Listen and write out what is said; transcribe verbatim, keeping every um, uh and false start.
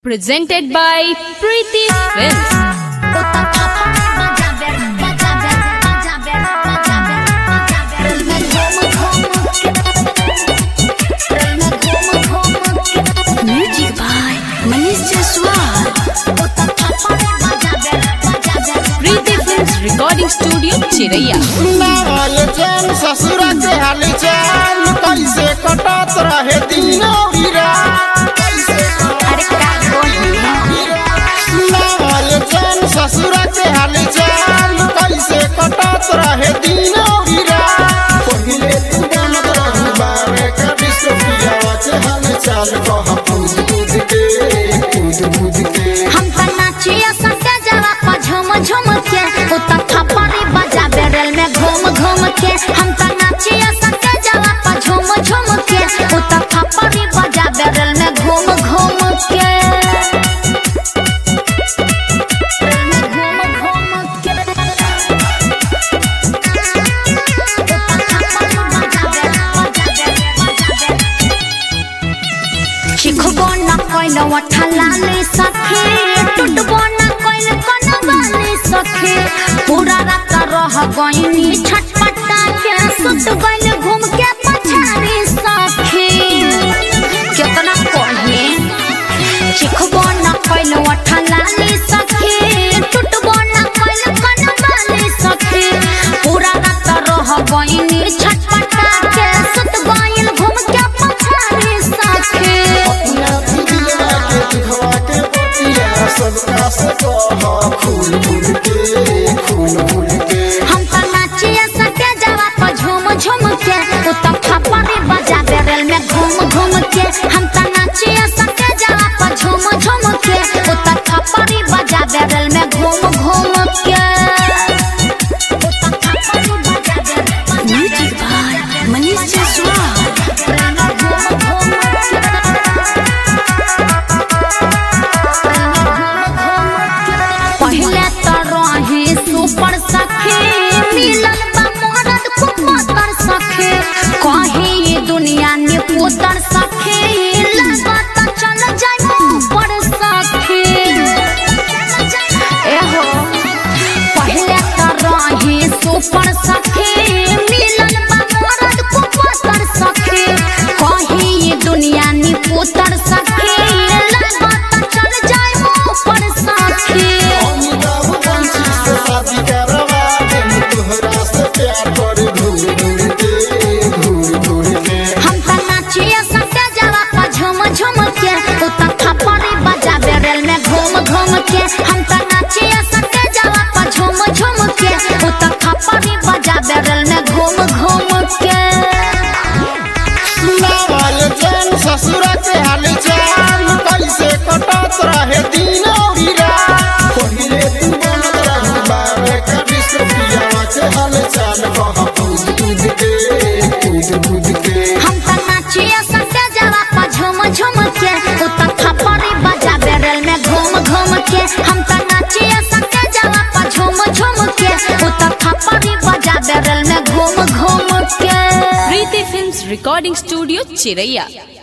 Presented by Preeti Films. Music by Manish Jaswal. Preeti Films Recording Studio, Chiraiya. ससुर के हाल चाल कैसे कटत रहे दिनों ससुर के हाल चाल कैसे कटत रहे दिनों पहिले तू जानत रहू बारे कभी सोफिया के हाल चाल कह कूद कूद के कूद कूद के हम त नाचिया सटे जावा प झुम झुम के ओ त थप्पड़ी बजा बेरल में घूम घूम के हम त नाचिया सटे जावा प झुम झुम के ओ त थप्पड़ी बजा बेरल में घूम घूम के चिखबो न कोइल वठलाले सखे टुटबो न कोइल कनवाले सखे पूरा रात रह गइनी छटपटा के सुत गइल घूम के पछाड़ी सखे केतना कहे चिखबो न कोइल वठलाले सखे टुटबो न कोइल कनवाले सखे पूरा रात रह गइनी छटपटा के सुत गइल घूम के पछाड़ी सखे सबका से कह खून खून के खून खून के हम त नाचिया सटे जावा प झूम झूम के ओ त थप्पड़ी बजा बेरल में घूम घूम के हम त नाचिया सटे जावा प झूम झूम के ओ त थप्पड़ी बजा बेरल में घूम घूम के म्यूजिक बाय मनीष जसवाल पहले तो रहे सुपर सखे मिलन बा मरद को पतर सखे कहे ये दुनिया ने पुतर सखे लगत चल जाए ऊपर सखे एहो पहले तो रहे सुपर सखे मिलन बा मरद को पतर सखे कहे ये दुनिया ने पुतर सखे लगत चल जाए ऊपर सखे हम त नाचिया सटे जावा प झुम झुम के ओ त थप्पड़ी बजा बेरल में घूम घूम के हम त नाचिया सटे जावा प झुम झुम के ओ त थप्पड़ी बजा बेरल में घूम घूम के ससुर के हाल चाल कैसे कटत रहे दिनों पहिले तू जानत रहू बारे कभी सोफिया के हाल चाल कह कूद कूद के कूद कूद के हम त नाचिया सटे जावा प झुम झुम के ओ त थप्पड़ी बजा बेरल में घूम घूम के हम त नाचिया सटे जावा प झुम झुम के ओ त थप्पड़ी बजा बेरल में घूम घूम के Preeti Films Recording Studio, Chiraiya.